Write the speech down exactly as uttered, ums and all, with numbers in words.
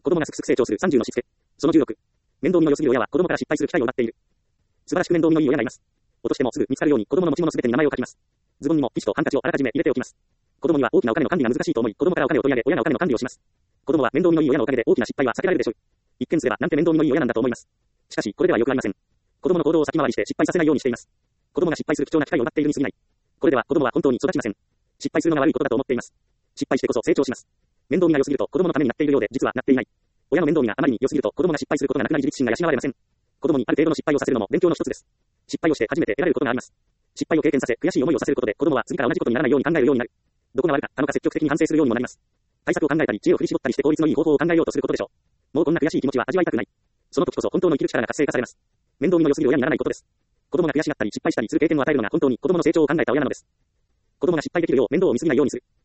子供がすくすく成長するさんじゅうのしつけ。そのじゅうろく。面倒見の良すぎる親は子供から失敗する機会を奪っている。素晴らしく面倒見のいい親がいます。落としてもすぐ見つかるように子供の持ち物すべてに名前を書きます。ズボンにもティッシュとハンカチをあらかじめ入れておきます。子供には大きなお金の管理が難しいと思い、子供からお金を取り上げ、親がお金の管理をします。子供は面倒見のいい親のおかげで大きな失敗は避けられるでしょう。一見すればなんて面倒見のいい親なんだと思います。しかし、これではよくありません。子供の行動を先回りして失敗させないようにしています。子供が失敗する貴重な機会を奪っているに過ぎない。これでは子供は本当に育ちません。失敗するのが悪いことだと思っています。失敗してこそ成長します。面倒見が良すぎると子供のためになっているようで実はなっていない。親の面倒見があまりに良すぎると子供が失敗することがなくなり自立心が養われません。子供にある程度の失敗をさせるのも勉強の一つです。失敗をして初めて得られることがあります。失敗を経験させ悔しい思いをさせることで子供は次から同じことにならないように考えるようになる。どこが悪かったのか積極的に反省するようにもなります。対策を考えたり知恵を振り絞ったりして効率のいい方法を考えようとすることでしょう。もうこんな悔しい気持ちは味わいたくない。その時こそ本当の生きる力が活性化されます。面倒見の良すぎる親にならないことです。子供が悔しがったり失敗したりする経験を与えるのが本当に子供の成長を考えた親なのです。子供が失敗できるよう面倒を見すぎないようにする。